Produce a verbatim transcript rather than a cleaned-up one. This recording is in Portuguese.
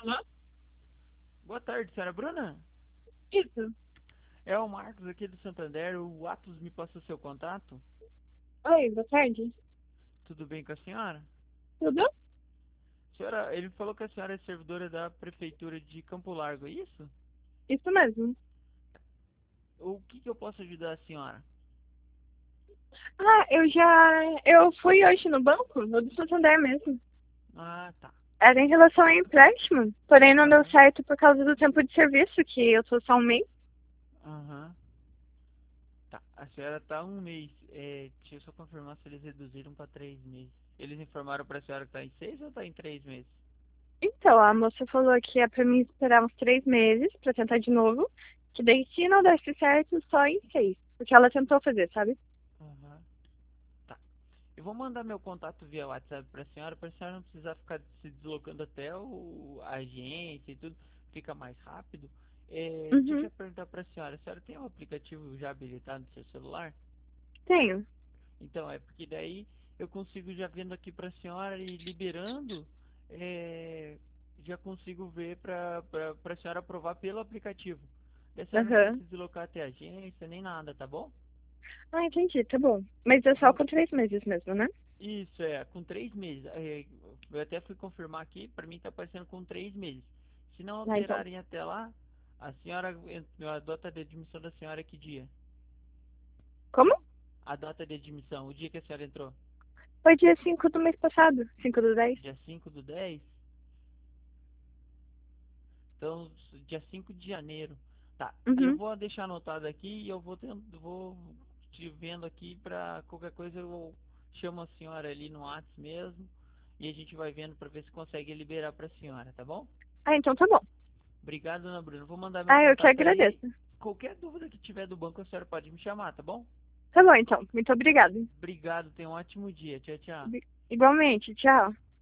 Alô? Boa tarde, senhora Bruna. Isso. É o Marcos aqui do Santander. O Atos me passou seu contato. Oi, boa tarde. Tudo bem com a senhora? Tudo? Senhora, ele falou que a senhora é servidora da prefeitura de Campo Largo, é isso? Isso mesmo. O que que eu posso ajudar a senhora? Ah, eu já. Eu fui hoje no banco, no do Santander mesmo. Ah, tá. Era em relação a empréstimo, porém não deu Aham, certo por causa do tempo de serviço, que eu tô só um mês. aham. Tá. A senhora tá um mês. É, deixa eu só confirmar se eles reduziram para três meses. Eles informaram pra senhora que tá em seis ou tá em três meses? Então, a moça falou que é pra mim esperar uns três meses pra tentar de novo, que daí se não desse certo, só em seis. Porque ela tentou fazer, sabe? Aham. Tá. Eu vou mandar meu contato via WhatsApp pra senhora, pra senhora não precisar ficar se deslocando até o, a agência e tudo, fica mais rápido. É, deixa Uhum. eu perguntar pra senhora, a senhora tem um aplicativo já habilitado no seu celular? Tenho. Então, é porque daí eu consigo já vendo aqui pra senhora e liberando, é, já consigo ver pra, pra, pra senhora aprovar pelo aplicativo. Daí a senhora não precisa Aham. se deslocar até a agência nem nada, tá bom? Ah, entendi, tá bom. Mas é só Vou, com três meses mesmo, né? Isso, é, com três meses. É, eu até fui confirmar aqui, pra mim tá aparecendo com três meses. Se não Ah, então. alterarem até lá, a senhora, a data de admissão da senhora é que dia? Como? A data de admissão, o dia que a senhora entrou? Foi dia cinco do mês passado, cinco do dez. Dia cinco do dez. Então, dia cinco de janeiro. Tá, eu Uhum. vou deixar anotado aqui e eu vou tendo, vou te vendo aqui pra qualquer coisa eu chamo a senhora ali no WhatsApp mesmo e a gente vai vendo pra ver se consegue liberar pra senhora, tá bom? Ah, então tá bom. Obrigado, dona Bruna. Vou mandar meu Ah, eu que contato aí. agradeço. Qualquer dúvida que tiver do banco, a senhora pode me chamar, tá bom? Tá bom, então. Muito obrigada. Obrigado, tenha um ótimo dia. Tchau, tchau. Igualmente. Tchau.